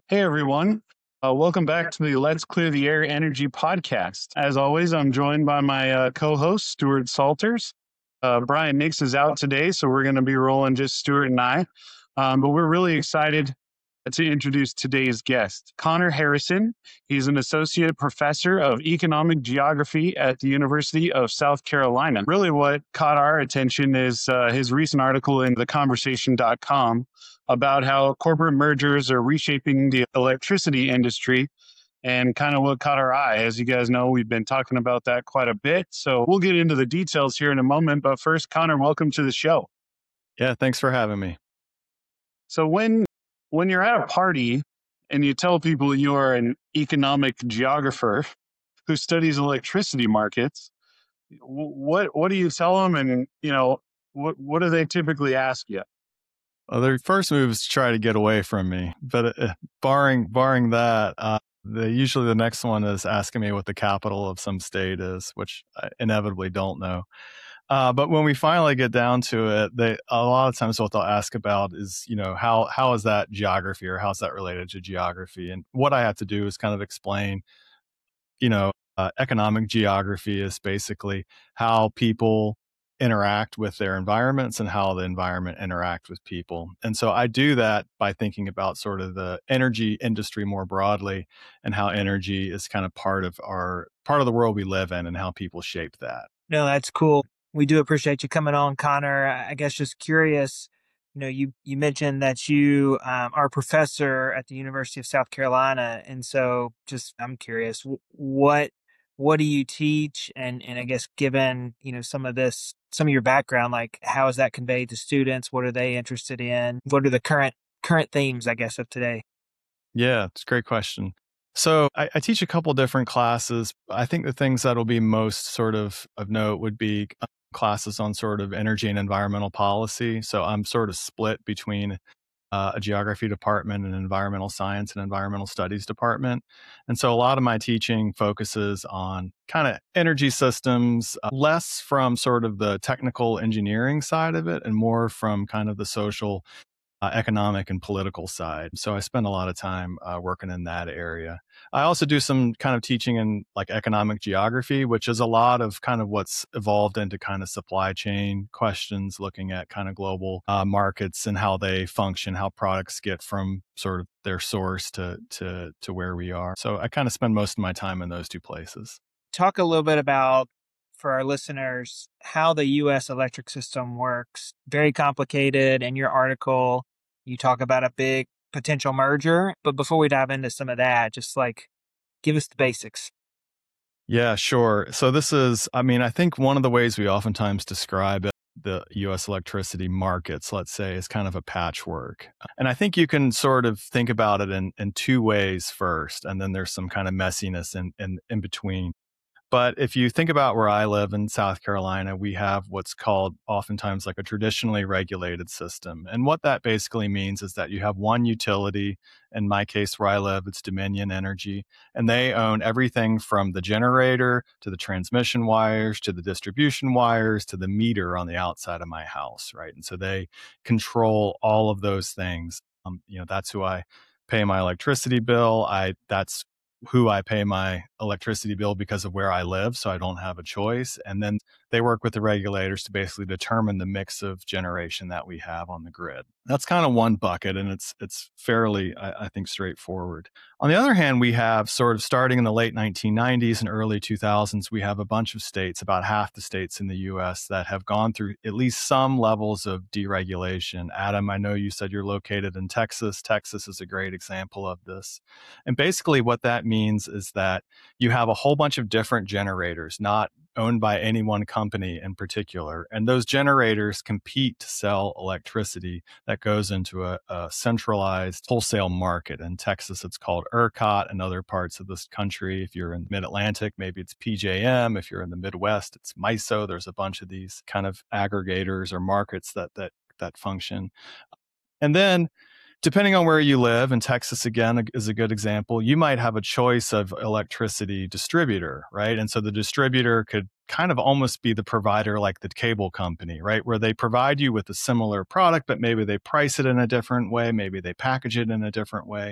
Hey everyone. Welcome back to the Let's Clear the Air Energy podcast. As always, I'm joined by my co-host, Stuart Salters. Brian Nix is out today, so we're going to be rolling just Stuart and I. But we're really excited to introduce today's guest, Connor Harrison. He's an associate professor of economic geography at the University of South Carolina. Really what caught our attention is his recent article in theconversation.com about how corporate mergers are reshaping the electricity industry and kind of what caught our eye. As you guys know, we've been talking about that quite a bit. So we'll get into the details here in a moment. But first, Connor, welcome to the show. Yeah, thanks for having me. So when you're at a party and you tell people you are an economic geographer who studies electricity markets, what do you tell them? And, what do they typically ask you? Well, their first move is to try to get away from me, but barring that, usually the next one is asking me what the capital of some state is, which I inevitably don't know. But when we finally get down to it, a lot of times what they'll ask about is, how is that geography, or how's that related to geography? And what I have to do is kind of explain, economic geography is basically how people interact with their environments and how the environment interact with people. And so I do that by thinking about sort of the energy industry more broadly and how energy is kind of part of the world we live in and how people shape that. No, that's cool. We do appreciate you coming on, Connor. I guess just curious, you mentioned that you are a professor at the University of South Carolina, and so just I'm curious, what do you teach? And I guess given some of your background, like how is that conveyed to students? What are they interested in? What are the current themes, I guess, of today? Yeah, it's a great question. So I teach a couple different classes. I think the things that'll be most sort of note would be classes on sort of energy and environmental policy. So I'm sort of split between a geography department, an environmental science and environmental studies department. And so a lot of my teaching focuses on kind of energy systems, less from sort of the technical engineering side of it and more from kind of the social, economic and political side. So I spend a lot of time working in that area. I also do some kind of teaching in like economic geography, which is a lot of kind of what's evolved into kind of supply chain questions, looking at kind of global markets and how they function, how products get from sort of their source to where we are. So I kind of spend most of my time in those two places. Talk a little bit about, for our listeners, how the U.S. electric system works. Very complicated. In your article, you talk about a big potential merger. But before we dive into some of that, just like give us the basics. Yeah, sure. So this is, I think one of the ways we oftentimes describe it, the U.S. electricity markets, let's say, is kind of a patchwork. And I think you can sort of think about it in two ways first, and then there's some kind of messiness in between. But if you think about where I live in South Carolina, we have what's called oftentimes like a traditionally regulated system. And what that basically means is that you have one utility. In my case, where I live, it's Dominion Energy, and they own everything from the generator to the transmission wires to the distribution wires to the meter on the outside of my house, right? And so they control all of those things. That's who I pay my electricity bill. That's who I pay my electricity bill because of where I live, so I don't have a choice. And then they work with the regulators to basically determine the mix of generation that we have on the grid. That's kind of one bucket, and it's fairly, I think, straightforward. On the other hand, we have sort of starting in the late 1990s and early 2000s, we have a bunch of states, about half the states in the US, that have gone through at least some levels of deregulation. Adam, I know you said you're located in Texas. Texas is a great example of this. And basically what that means is that you have a whole bunch of different generators, not owned by any one company in particular. And those generators compete to sell electricity that goes into a centralized wholesale market. In Texas, it's called ERCOT. In other parts of this country, if you're in mid-Atlantic, maybe it's PJM. If you're in the Midwest, it's MISO. There's a bunch of these kind of aggregators or markets that function. And then depending on where you live, and Texas, again, is a good example, you might have a choice of electricity distributor, right? And so the distributor could kind of almost be the provider like the cable company, right? Where they provide you with a similar product, but maybe they price it in a different way, maybe they package it in a different way.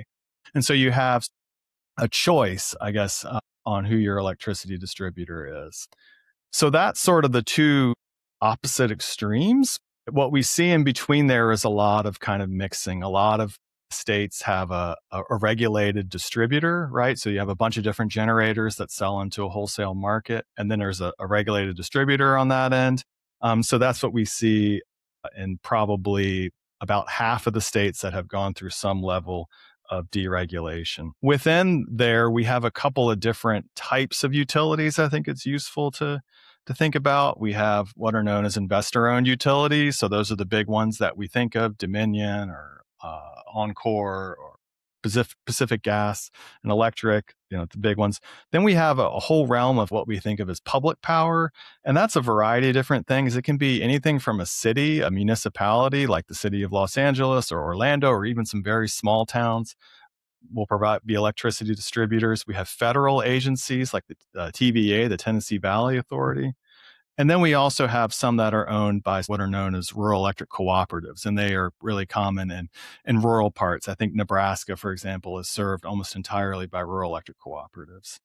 And so you have a choice, I guess, on who your electricity distributor is. So that's sort of the two opposite extremes. What we see in between there is a lot of kind of mixing. A lot of states have a regulated distributor, right? So you have a bunch of different generators that sell into a wholesale market, and then there's a regulated distributor on that end. So that's what we see in probably about half of the states that have gone through some level of deregulation. Within there, we have a couple of different types of utilities I think it's useful to think about. We have what are known as investor-owned utilities. So those are the big ones that we think of, Dominion or Oncor or Pacific Gas and Electric, the big ones. Then we have a whole realm of what we think of as public power. And that's a variety of different things. It can be anything from a city, a municipality like the city of Los Angeles or Orlando, or even some very small towns will be electricity distributors. We have federal agencies like the TVA, the Tennessee Valley Authority. And then we also have some that are owned by what are known as rural electric cooperatives, and they are really common in rural parts. I think Nebraska, for example, is served almost entirely by rural electric cooperatives.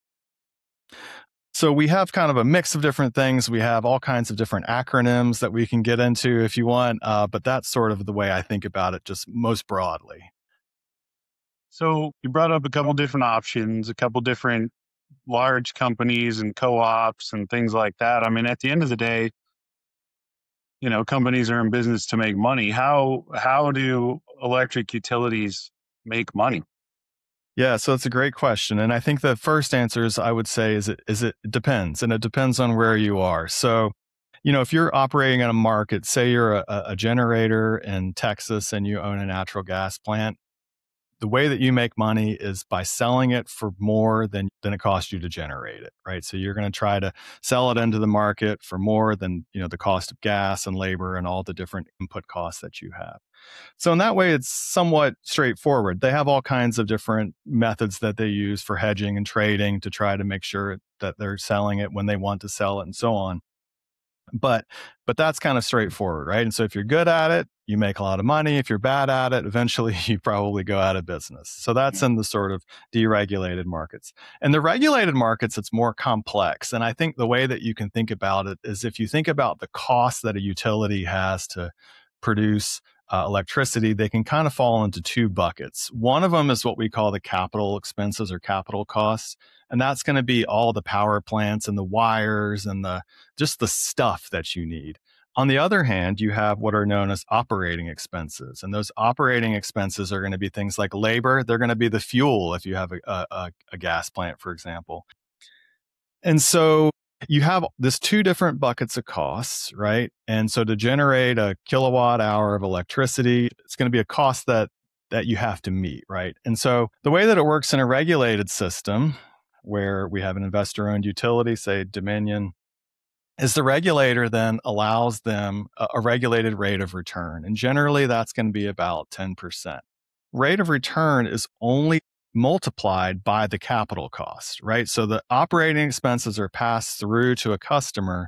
So we have kind of a mix of different things. We have all kinds of different acronyms that we can get into if you want, but that's sort of the way I think about it, just most broadly. So you brought up a couple different options, a couple different large companies and co-ops and things like that. I mean, at the end of the day, companies are in business to make money. How do electric utilities make money? Yeah, so it's a great question. And I think the first answer is I would say it depends. And it depends on where you are. So, if you're operating in a market, say you're a generator in Texas and you own a natural gas plant, the way that you make money is by selling it for more than it costs you to generate it, right? So you're going to try to sell it into the market for more than, the cost of gas and labor and all the different input costs that you have. So in that way, it's somewhat straightforward. They have all kinds of different methods that they use for hedging and trading to try to make sure that they're selling it when they want to sell it and so on. But that's kind of straightforward, right? And so if you're good at it, you make a lot of money. If you're bad at it, eventually you probably go out of business. So that's in the sort of deregulated markets. And the regulated markets, it's more complex. And I think the way that you can think about it is if you think about the cost that a utility has to produce electricity, they can kind of fall into two buckets. One of them is what we call the capital expenses or capital costs. And that's going to be all the power plants and the wires and just the stuff that you need. On the other hand, you have what are known as operating expenses. And those operating expenses are going to be things like labor. They're going to be the fuel if you have a gas plant, for example. And so you have this two different buckets of costs, right? And so to generate a kilowatt hour of electricity, it's going to be a cost that you have to meet, right? And so the way that it works in a regulated system, where we have an investor-owned utility, say Dominion, is the regulator then allows them a regulated rate of return. And generally, that's going to be about 10%. Rate of return is only multiplied by the capital cost, right? So the operating expenses are passed through to a customer,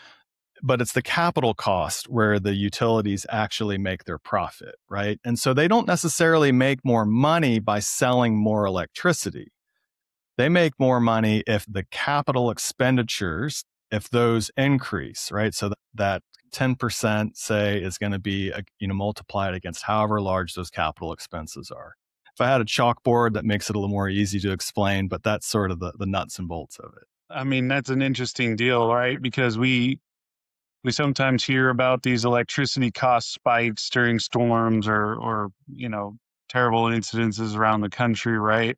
but it's the capital cost where the utilities actually make their profit, right? And so they don't necessarily make more money by selling more electricity. They make more money if the capital expenditures, if those increase, right? So that 10%, say, is going to be multiplied against however large those capital expenses are. If I had a chalkboard, that makes it a little more easy to explain, but that's sort of the nuts and bolts of it. I mean, that's an interesting deal, right? Because we sometimes hear about these electricity cost spikes during storms or terrible incidences around the country, right?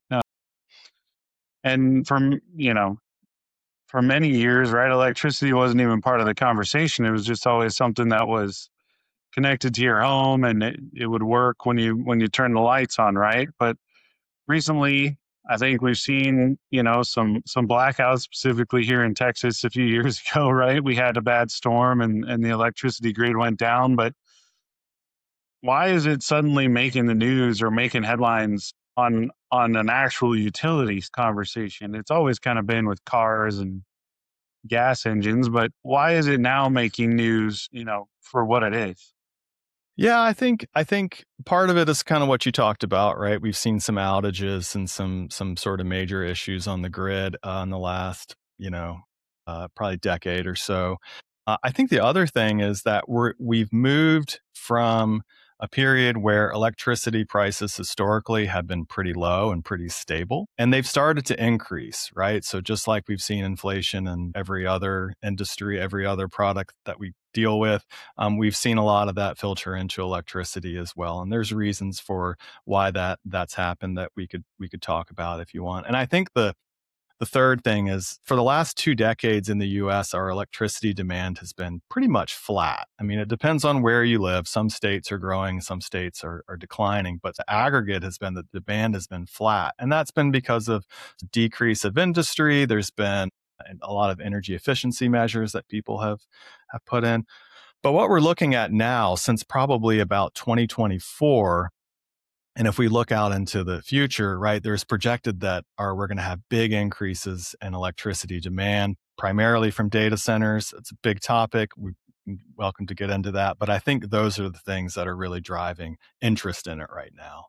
And for many years, right, electricity wasn't even part of the conversation. It was just always something that was connected to your home, and it would work when you turn the lights on, right? But recently, I think we've seen, some blackouts, specifically here in Texas a few years ago, right? We had a bad storm and the electricity grid went down. But why is it suddenly making the news or making headlines on an actual utilities conversation? It's always kind of been with cars and gas engines, but why is it now making news, for what it is? Yeah, I think part of it is kind of what you talked about, right? We've seen some outages and some sort of major issues on the grid in the last, probably decade or so. I think the other thing is that we've moved from a period where electricity prices historically have been pretty low and pretty stable, and they've started to increase, right? So just like we've seen inflation in every other industry, every other product that we deal with, we've seen a lot of that filter into electricity as well, and there's reasons for why that's happened that we could talk about if you want. And I think the third thing is for the last 2 decades in the US, our electricity demand has been pretty much flat. I mean, it depends on where you live. Some states are growing, some states are declining, but the aggregate has been that the demand has been flat. And that's been because of decrease of industry. There's been a lot of energy efficiency measures that people have put in. But what we're looking at now, since probably about 2024, and if we look out into the future, right, there's projected that we're going to have big increases in electricity demand, primarily from data centers. It's a big topic. We're welcome to get into that. But I think those are the things that are really driving interest in it right now.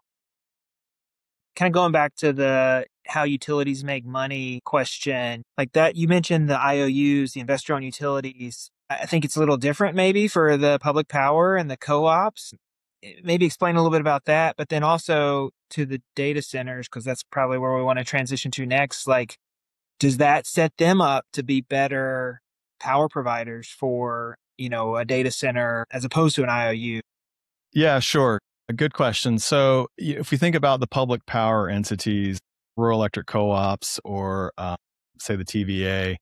Kind of going back to the how utilities make money question, like that, you mentioned the IOUs, the investor-owned utilities. I think it's a little different maybe for the public power and the co-ops. Maybe explain a little bit about that, but then also to the data centers, because that's probably where we want to transition to next. Like, does that set them up to be better power providers for, a data center as opposed to an IOU? Yeah, sure. A good question. So if we think about the public power entities, rural electric co-ops, or say the TVA,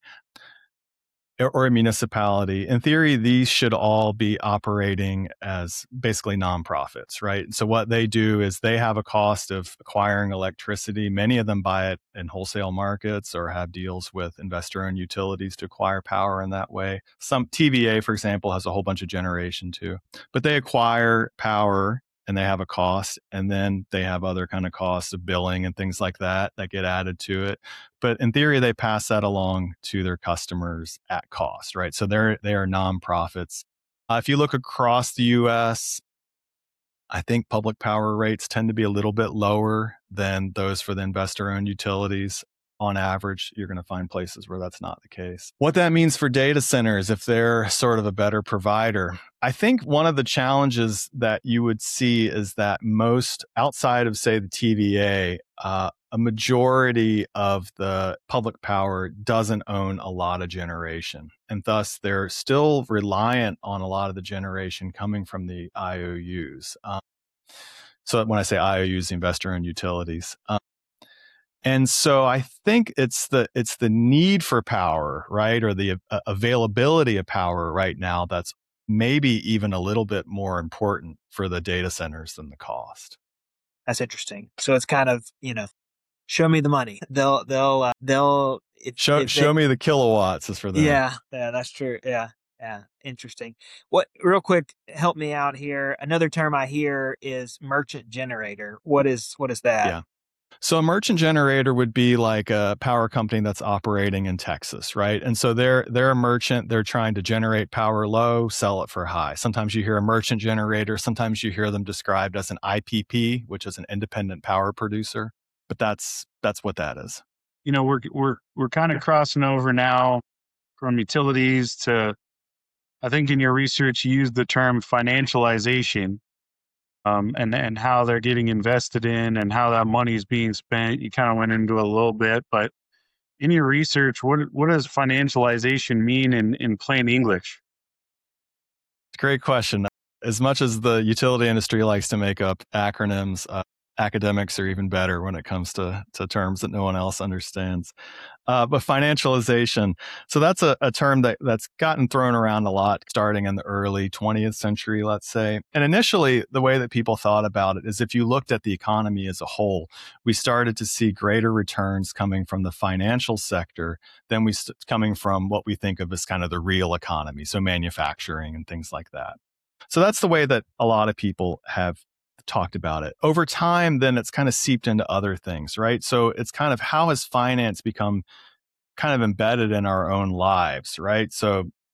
or a municipality, in theory, these should all be operating as basically nonprofits, right? So what they do is they have a cost of acquiring electricity. Many of them buy it in wholesale markets or have deals with investor-owned utilities to acquire power in that way. Some TVA, for example, has a whole bunch of generation too, but they acquire power and they have a cost, and then they have other kind of costs of billing and things like that get added to it. But in theory, they pass that along to their customers at cost, right? So they are nonprofits. If you look across the U.S., I think public power rates tend to be a little bit lower than those for the investor-owned utilities. On average, you're going to find places where that's not the case. What that means for data centers, if they're sort of a better provider, I think one of the challenges that you would see is that most outside of, say, the TVA, a majority of the public power doesn't own a lot of generation. And thus, they're still reliant on a lot of the generation coming from the IOUs. So when I say IOUs, investor-owned utilities. And so I think it's the need for power, right, or the availability of power right now that's maybe even a little bit more important for the data centers than the cost. That's interesting. So it's kind of, show me the money. They'll show me the kilowatts is for them. Yeah, that's true. Yeah. Interesting. Real quick, help me out here. Another term I hear is merchant generator. What is that? Yeah. So a merchant generator would be like a power company that's operating in Texas, right? And so they're a merchant. They're trying to generate power low, sell it for high. Sometimes you hear a merchant generator. Sometimes you hear them described as an IPP, which is an independent power producer. But that's what that is. We're kind of crossing over now from utilities to, I think in your research you used the term financialization. And how they're getting invested in and how that money is being spent. You kind of went into a little bit, but in your research, what does financialization mean in plain English? Great question. As much as the utility industry likes to make up acronyms, academics are even better when it comes to terms that no one else understands. But financialization, so that's a term that's gotten thrown around a lot starting in the early 20th century, let's say. And initially, the way that people thought about it is if you looked at the economy as a whole, we started to see greater returns coming from the financial sector than coming from what we think of as kind of the real economy, so manufacturing and things like that. So that's the way that a lot of people have talked about it. Over time, then it's kind of seeped into other things, right? So it's kind of how has finance become kind of embedded in our own lives, right? So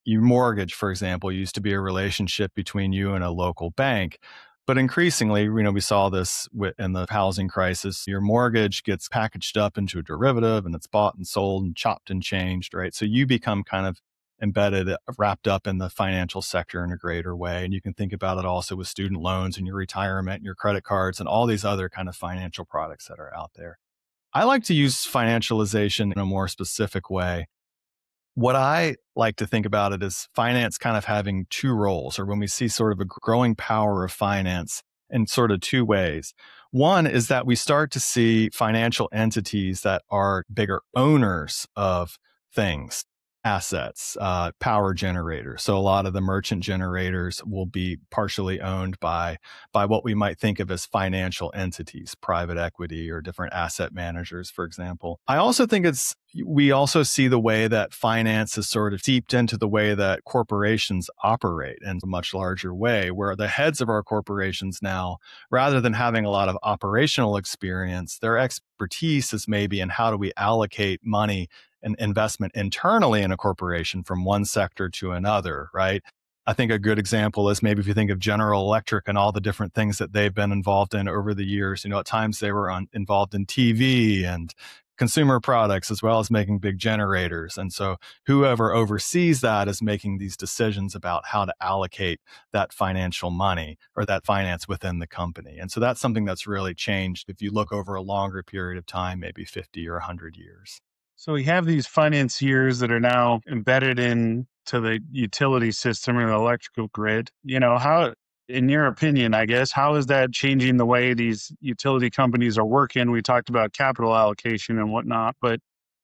your mortgage, for example, used to be a relationship between you and a local bank. But increasingly, we saw this in the housing crisis. Your mortgage gets packaged up into a derivative and it's bought and sold and chopped and changed, right? So you become kind of embedded, wrapped up in the financial sector in a greater way. And you can think about it also with student loans and your retirement and your credit cards and all these other kind of financial products that are out there. I like to use financialization in a more specific way. What I like to think about it is finance kind of having two roles, or when we see sort of a growing power of finance in sort of two ways. One is that we start to see financial entities that are bigger owners of things, assets, power generators. So a lot of the merchant generators will be partially owned by what we might think of as financial entities, private equity or different asset managers, for example. I also think we also see the way that finance is sort of seeped into the way that corporations operate in a much larger way, where the heads of our corporations now, rather than having a lot of operational experience, their expertise is maybe in how do we allocate money and investment internally in a corporation from one sector to another, right? I think a good example is maybe if you think of General Electric and all the different things that they've been involved in over the years. At times they were involved in TV and consumer products as well as making big generators. And so whoever oversees that is making these decisions about how to allocate that financial money or that finance within the company. And so that's something that's really changed if you look over a longer period of time, maybe 50 or 100 years. So we have these financiers that are now embedded into the utility system or the electrical grid. How, in your opinion, I guess, how is that changing the way these utility companies are working? We talked about capital allocation and whatnot, but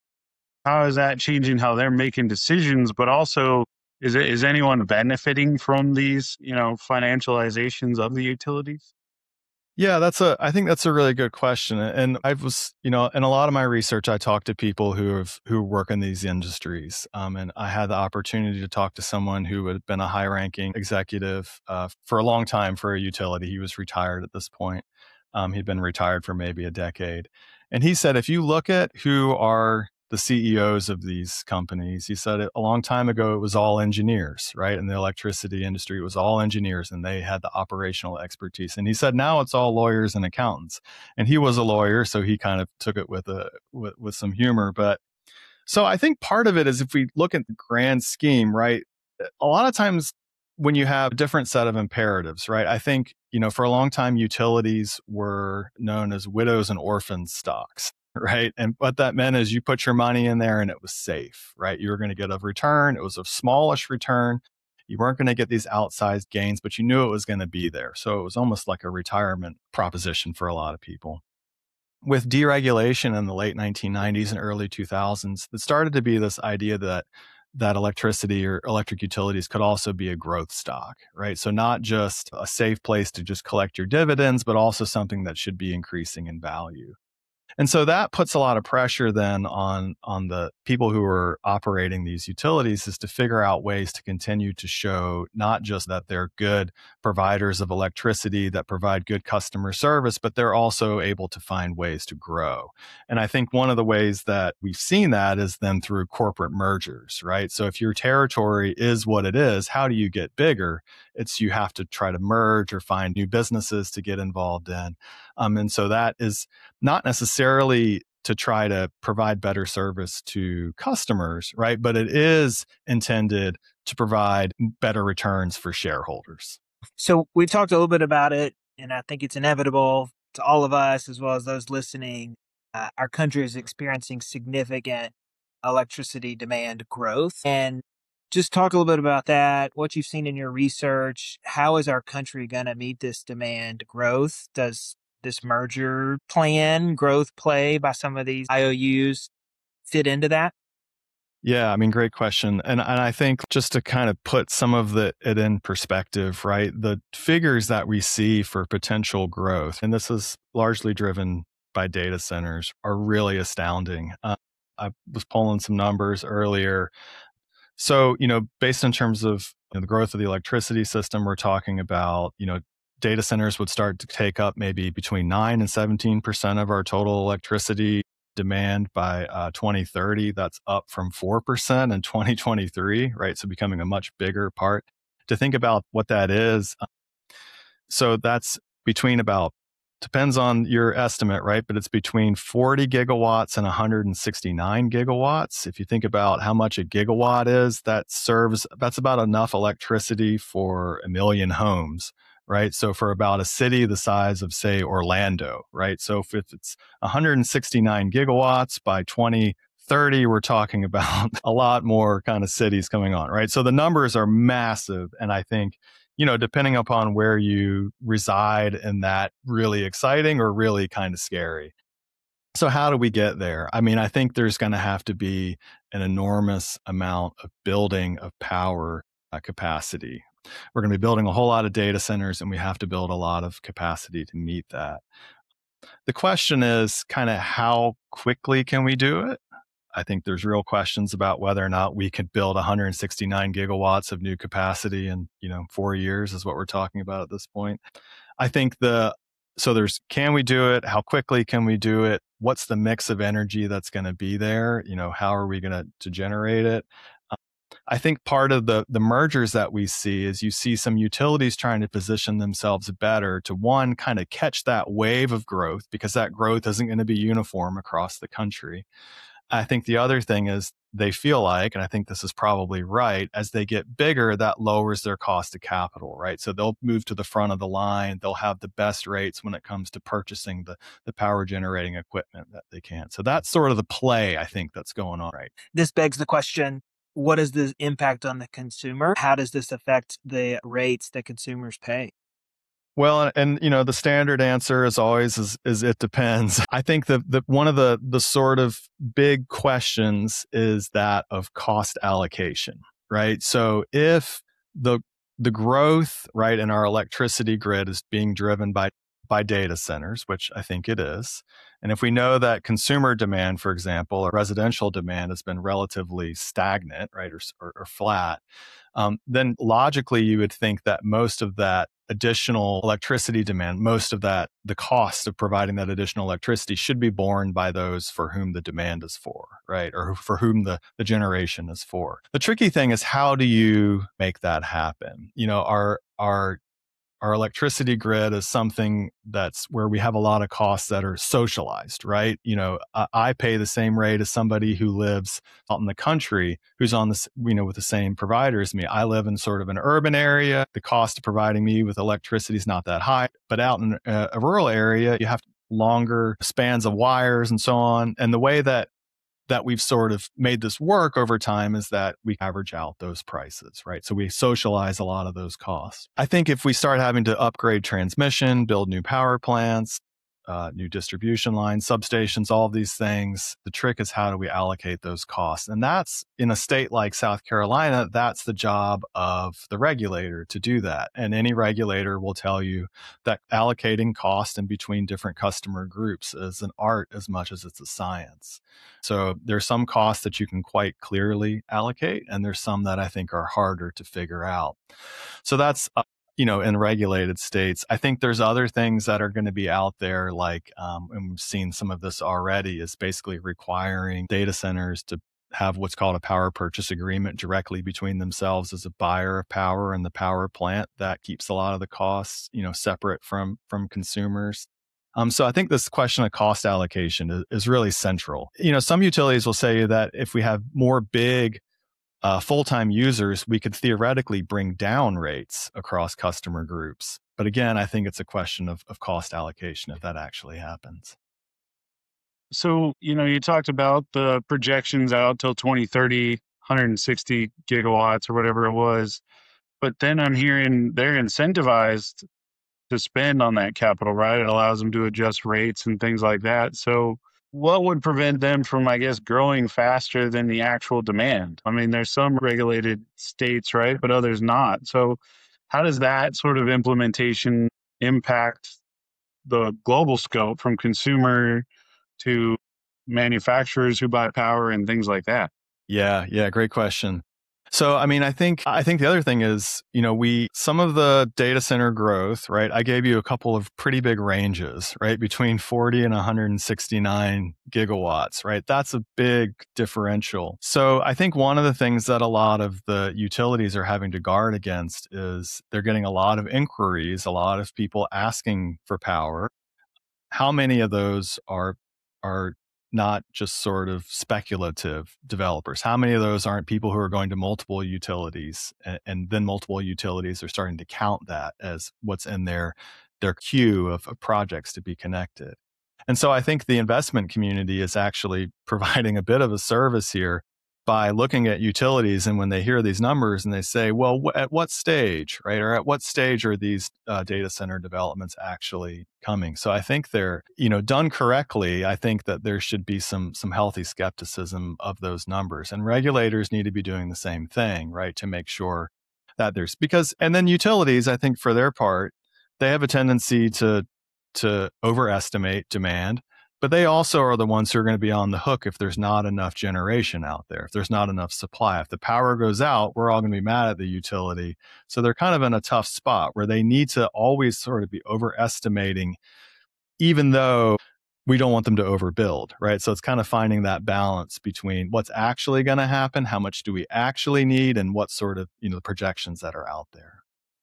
how is that changing how they're making decisions? But also, is anyone benefiting from these, financializations of the utilities? Yeah, I think that's a really good question. And I was, in a lot of my research, I talked to people who work in these industries. And I had the opportunity to talk to someone who had been a high ranking executive for a long time for a utility. He was retired at this point. He'd been retired for maybe a decade. And he said, if you look at who are the CEOs of these companies, he said a long time ago, it was all engineers, right? In the electricity industry, it was all engineers and they had the operational expertise. And he said, now it's all lawyers and accountants. And he was a lawyer, so he kind of took it with some humor. But so I think part of it is if we look at the grand scheme, right? A lot of times when you have a different set of imperatives, right? I think, for a long time, utilities were known as widows and orphans stocks. Right. And what that meant is you put your money in there and it was safe, right? You were going to get a return. It was a smallish return. You weren't going to get these outsized gains, but you knew it was going to be there. So it was almost like a retirement proposition for a lot of people. With deregulation in the late 1990s and early 2000s, it started to be this idea that electricity or electric utilities could also be a growth stock, right? So not just a safe place to just collect your dividends, but also something that should be increasing in value. And so that puts a lot of pressure then on the people who are operating these utilities is to figure out ways to continue to show not just that they're good providers of electricity that provide good customer service, but they're also able to find ways to grow. And I think one of the ways that we've seen that is then through corporate mergers, right? So if your territory is what it is, how do you get bigger? It's you have to try to merge or find new businesses to get involved in. And so that is not necessarily to try to provide better service to customers, right? But it is intended to provide better returns for shareholders. So we've talked a little bit about it, and I think it's inevitable to all of us as well as those listening. Our country is experiencing significant electricity demand growth. And just talk a little bit about that, what you've seen in your research. How is our country going to meet this demand growth? Does this merger plan, growth play by some of these IOUs fit into that? Yeah, I mean, great question. And I think just to kind of put some of it in perspective, right? The figures that we see for potential growth, and this is largely driven by data centers, are really astounding. I was pulling some numbers earlier. So, based in terms of the growth of the electricity system, we're talking about, data centers would start to take up maybe between 9 and 17% of our total electricity demand by 2030. That's up from 4% in 2023, right? So becoming a much bigger part. To think about what that is, so that's between about, depends on your estimate, right? But it's between 40 gigawatts and 169 gigawatts. If you think about how much a gigawatt is, that's about enough electricity for 1 million homes, right? So for about a city the size of, say, Orlando, right? So if it's 169 gigawatts by 2030, we're talking about a lot more kind of cities coming on, right? So the numbers are massive. And I think, depending upon where you reside, and that really exciting or really kind of scary. So how do we get there? I mean, I think there's going to have to be an enormous amount of building of power capacity. We're going to be building a whole lot of data centers, and we have to build a lot of capacity to meet that. The question is kind of how quickly can we do it? I think there's real questions about whether or not we could build 169 gigawatts of new capacity in, 4 years is what we're talking about at this point. I think can we do it? How quickly can we do it? What's the mix of energy that's going to be there? How are we going to generate it? I think part of the mergers that we see is you see some utilities trying to position themselves better to, one, kind of catch that wave of growth, because that growth isn't going to be uniform across the country. I think the other thing is they feel like, and I think this is probably right, as they get bigger, that lowers their cost of capital, right? So they'll move to the front of the line. They'll have the best rates when it comes to purchasing the power generating equipment that they can. So that's sort of the play, I think, that's going on, right? This begs the question, what is the impact on the consumer? How does this affect the rates that consumers pay? Well, and the standard answer as always is it depends. I think the one of the sort of big questions is that of cost allocation, right? So if the growth, right, in our electricity grid is being driven by data centers, which I think it is, and if we know that consumer demand, for example, or residential demand has been relatively stagnant, right, or flat, then logically you would think that most of that additional electricity demand, most of that, the cost of providing that additional electricity should be borne by those for whom the demand is for, right? Or for whom the generation is for. The tricky thing is, how do you make that happen? Our electricity grid is something that's where we have a lot of costs that are socialized, right? I pay the same rate as somebody who lives out in the country who's on this, with the same provider as me. I live in sort of an urban area. The cost of providing me with electricity is not that high, but out in a rural area, you have longer spans of wires and so on. And the way that we've sort of made this work over time is that we average out those prices, right? So we socialize a lot of those costs. I think if we start having to upgrade transmission, build new power plants, new distribution lines, substations, all of these things, the trick is, how do we allocate those costs? And that's, in a state like South Carolina, that's the job of the regulator to do that. And any regulator will tell you that allocating cost in between different customer groups is an art as much as it's a science. So there's some costs that you can quite clearly allocate, and there's some that I think are harder to figure out. So that's in regulated states. I think there's other things that are going to be out there, like, and we've seen some of this already, is basically requiring data centers to have what's called a power purchase agreement directly between themselves as a buyer of power and the power plant. That keeps a lot of the costs, separate from consumers. So I think this question of cost allocation is really central. Some utilities will say that if we have more big full-time users, we could theoretically bring down rates across customer groups. But again, I think it's a question of cost allocation if that actually happens. So, you talked about the projections out till 2030, 160 gigawatts or whatever it was. But then I'm hearing they're incentivized to spend on that capital, right? It allows them to adjust rates and things like that. So what would prevent them from, I guess, growing faster than the actual demand? I mean, there's some regulated states, right? But others not. So how does that sort of implementation impact the global scope, from consumer to manufacturers who buy power and things like that? Yeah, great question. So, I mean, I think the other thing is, some of the data center growth, right? I gave you a couple of pretty big ranges, right? Between 40 and 169 gigawatts, right? That's a big differential. So I think one of the things that a lot of the utilities are having to guard against is they're getting a lot of inquiries, a lot of people asking for power. How many of those are not just sort of speculative developers? How many of those aren't people who are going to multiple utilities and then multiple utilities are starting to count that as what's in their queue of projects to be connected? And so I think the investment community is actually providing a bit of a service here by looking at utilities, and when they hear these numbers and they say, well, at what stage, right? Or at what stage are these data center developments actually coming? So I think they're, done correctly. I think that there should be some healthy skepticism of those numbers, and regulators need to be doing the same thing, right? To make sure that and then utilities, I think for their part, they have a tendency to overestimate demand. But they also are the ones who are going to be on the hook if there's not enough generation out there, if there's not enough supply. If the power goes out, we're all going to be mad at the utility. So they're kind of in a tough spot where they need to always sort of be overestimating, even though we don't want them to overbuild, right? So it's kind of finding that balance between what's actually going to happen, how much do we actually need, and what sort of, the projections that are out there.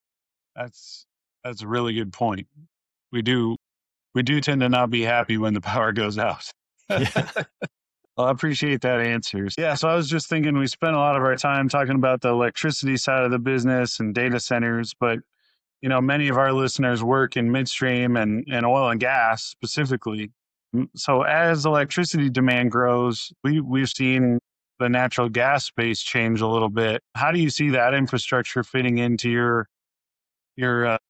That's a really good point. We do tend to not be happy when the power goes out. Yeah. Well, I appreciate that answer. Yeah, so I was just thinking we spent a lot of our time talking about the electricity side of the business and data centers, but many of our listeners work in midstream and oil and gas specifically. So as electricity demand grows, we've seen the natural gas space change a little bit. How do you see that infrastructure fitting into your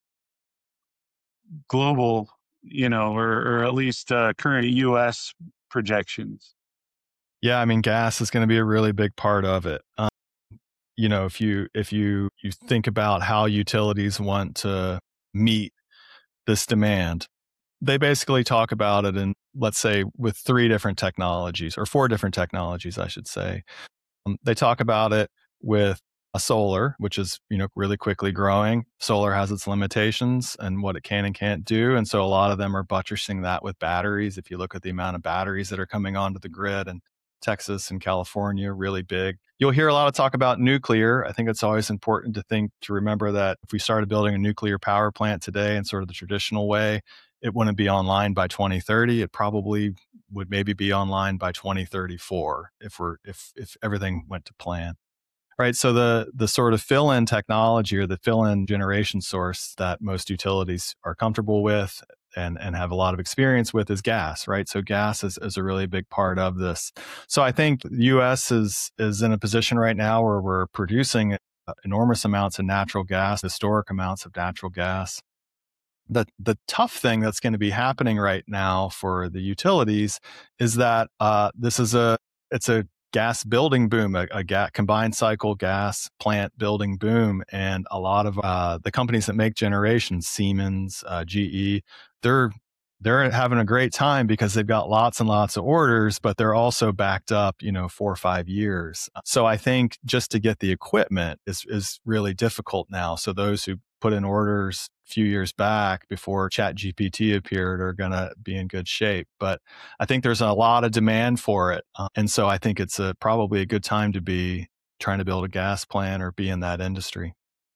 global, or at least current U.S. projections? Yeah, I mean, gas is going to be a really big part of it. If you think about how utilities want to meet this demand, they basically talk about it in, let's say, with 3 different technologies, or 4 different technologies, I should say. They talk about it with a solar, which is, really quickly growing. Solar has its limitations and what it can and can't do. And so a lot of them are buttressing that with batteries. If you look at the amount of batteries that are coming onto the grid, and Texas and California, really big. You'll hear a lot of talk about nuclear. I think it's always important to remember that if we started building a nuclear power plant today in sort of the traditional way, it wouldn't be online by 2030. It probably would maybe be online by 2034 if everything went to plan. Right. So the sort of fill-in technology, or the fill-in generation source that most utilities are comfortable with and have a lot of experience with is gas, right? So gas is a really big part of this. So I think the US is in a position right now where we're producing enormous amounts of natural gas, historic amounts of natural gas. The tough thing that's going to be happening right now for the utilities is that it's a gas building boom, a combined cycle gas plant building boom. And a lot of the companies that make generations, Siemens, GE, they're having a great time because they've got lots and lots of orders, but they're also backed up, 4 or 5 years. So I think just to get the equipment is really difficult now. So those who put in orders a few years back before ChatGPT appeared are going to be in good shape. But I think there's a lot of demand for it. And so I think it's probably a good time to be trying to build a gas plant or be in that industry.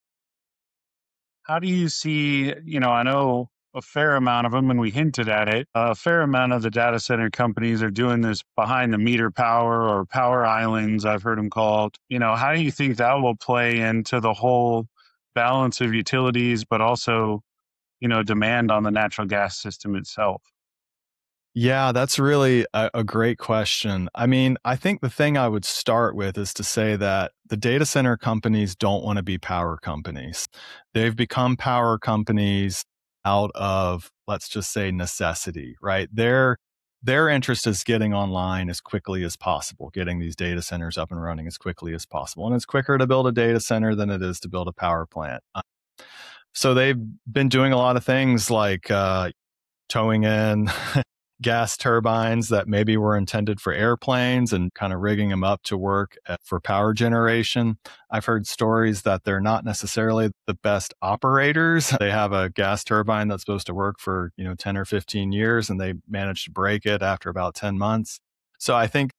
How do you see, I know a fair amount of them, and we hinted at it, a fair amount of the data center companies are doing this behind the meter power, or power islands, I've heard them called. How do you think that will play into the whole balance of utilities, but also, demand on the natural gas system itself? Yeah, that's really a great question. I mean, I think the thing I would start with is to say that the data center companies don't want to be power companies. They've become power companies out of, let's just say, necessity, right? Their interest is getting online as quickly as possible, getting these data centers up and running as quickly as possible. And it's quicker to build a data center than it is to build a power plant. So they've been doing a lot of things like towing in gas turbines that maybe were intended for airplanes and kind of rigging them up to work for power generation. I've heard stories that they're not necessarily the best operators. They have a gas turbine that's supposed to work for, 10 or 15 years and they manage to break it after about 10 months. So I think,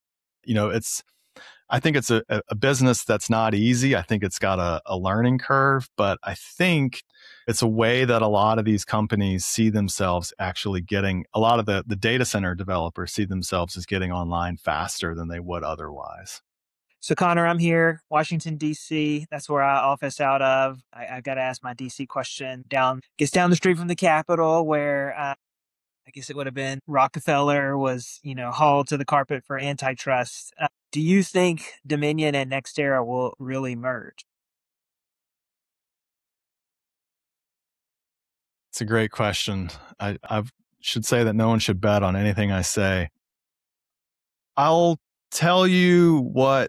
it's a business that's not easy. I think it's got a learning curve, but I think it's a way that a lot of these companies see themselves actually getting, a lot of the data center developers see themselves as getting online faster than they would otherwise. So, Connor, I'm here, Washington, D.C. That's where I office out of. I've got to ask my D.C. question. Down the street from the Capitol, where I guess it would have been Rockefeller was, hauled to the carpet for antitrust. Do you think Dominion and NextEra will really merge? It's a great question. I should say that no one should bet on anything I say. I'll tell you what,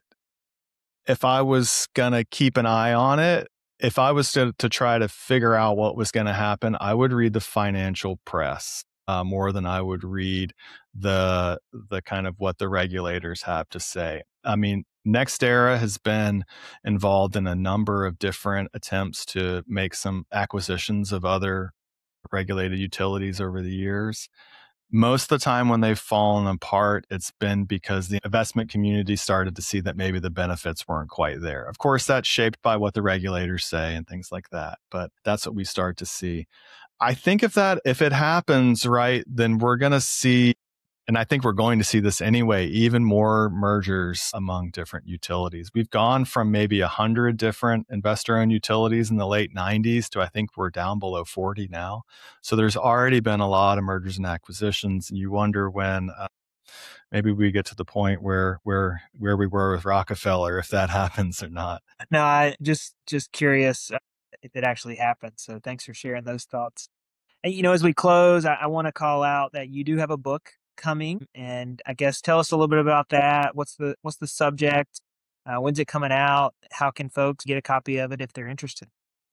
if I was going to keep an eye on it, if I was to try to figure out what was going to happen, I would read the financial press more than I would read the kind of what the regulators have to say. I mean, NextEra has been involved in a number of different attempts to make some acquisitions of other regulated utilities over the years. Most of the time when they've fallen apart, it's been because the investment community started to see that maybe the benefits weren't quite there. Of course, that's shaped by what the regulators say and things like that, but that's what we start to see. I think if it happens, right, then we're going to see, and I think we're going to see this anyway, even more mergers among different utilities. We've gone from maybe 100 different investor-owned utilities in the late 90s to I think we're down below 40 now. So there's already been a lot of mergers and acquisitions. And you wonder when maybe we get to the point where we were with Rockefeller, if that happens or not. No, I just curious if it actually happens. So thanks for sharing those thoughts. And, as we close, I want to call out that you do have a book coming, and I guess tell us a little bit about that. What's the subject? When's it coming out? How can folks get a copy of it if they're interested?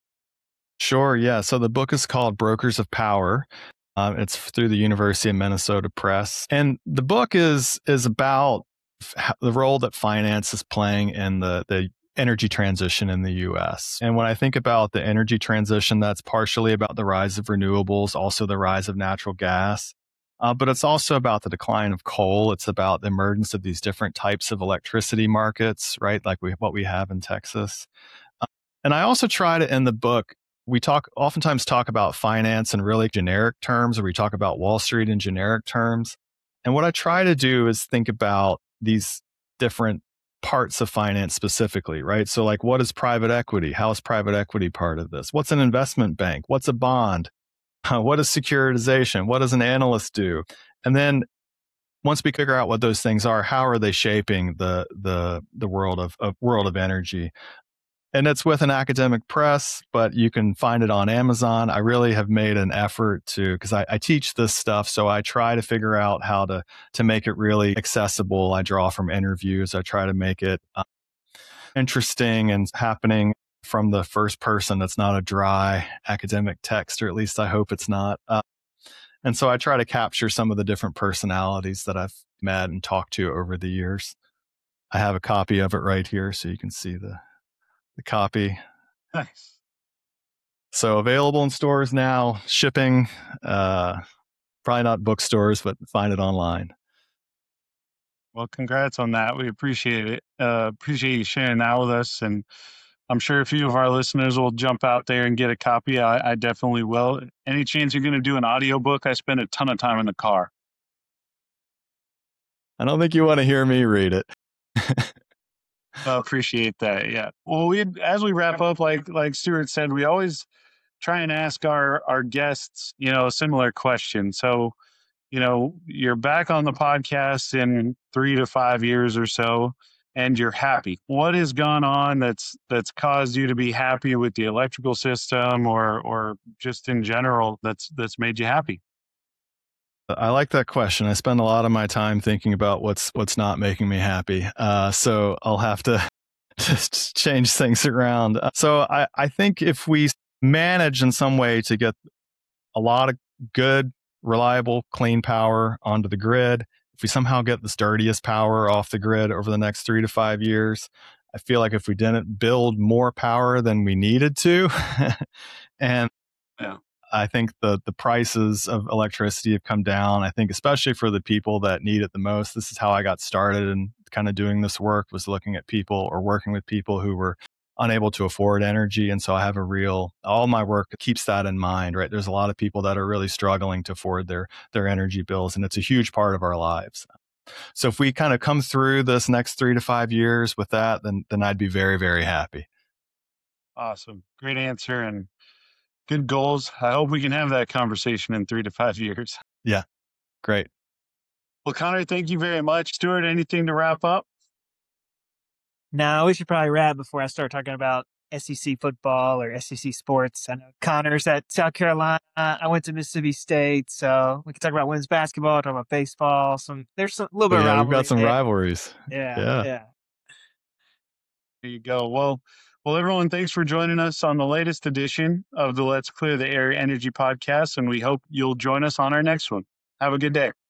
Sure, yeah. So the book is called Brokers of Power. It's through the University of Minnesota Press, and the book is about the role that finance is playing in the energy transition in the U.S. And when I think about the energy transition, that's partially about the rise of renewables, also the rise of natural gas. But it's also about the decline of coal. It's about the emergence of these different types of electricity markets, right? Like what we have in Texas. And I also try to, in the book, we oftentimes talk about finance in really generic terms, or we talk about Wall Street in generic terms. And what I try to do is think about these different parts of finance specifically, right? So like, what is private equity? How is private equity part of this? What's an investment bank? What's a bond? What is securitization? What does an analyst do? And then once we figure out what those things are, how are they shaping the world of energy? And it's with an academic press, but you can find it on Amazon. I really have made an effort because I teach this stuff, so I try to figure out how to make it really accessible. I draw from interviews. I try to make it interesting and happening from the first person. It's not a dry academic text, or at least I hope it's not. And so I try to capture some of the different personalities that I've met and talked to over the years. I have a copy of it right here, so you can see the copy. Nice. So available in stores now, shipping, probably not bookstores, but find it online. Well, congrats on that. We appreciate it. Appreciate you sharing that with us. And I'm sure a few of our listeners will jump out there and get a copy. I definitely will. Any chance you're going to do an audiobook? I spend a ton of time in the car. I don't think you want to hear me read it. I appreciate that. Yeah. Well, as we wrap up, like Stuart said, we always try and ask our guests, a similar question. So, you're back on the podcast in 3 to 5 years or so, and you're happy. What has gone on that's caused you to be happy with the electrical system, or just in general that's made you happy? I like that question. I spend a lot of my time thinking about what's not making me happy. So I'll have to just change things around. So I think if we manage in some way to get a lot of good reliable, clean power onto the grid. If we somehow get this dirtiest power off the grid over the next 3 to 5 years, I feel like if we didn't build more power than we needed to, and Yeah. I think the prices of electricity have come down. I think especially for the people that need it the most. This is how I got started in kind of doing this work, was looking at people or working with people who were unable to afford energy. And so I have all my work keeps that in mind, right? There's a lot of people that are really struggling to afford their energy bills, and it's a huge part of our lives. So if we kind of come through this next 3 to 5 years with that, then I'd be very, very happy. Awesome. Great answer and good goals. I hope we can have that conversation in 3 to 5 years. Yeah. Great. Well, Connor, thank you very much. Stuart, anything to wrap up? No, we should probably wrap before I start talking about SEC football or SEC sports. I know Connor's at South Carolina. I went to Mississippi State, so we can talk about women's basketball, talk about baseball. There's a little bit of rivalry. We've got some there. rivalries. Yeah. There you go. Well, everyone, thanks for joining us on the latest edition of the Let's Clear the Air Energy podcast, and we hope you'll join us on our next one. Have a good day.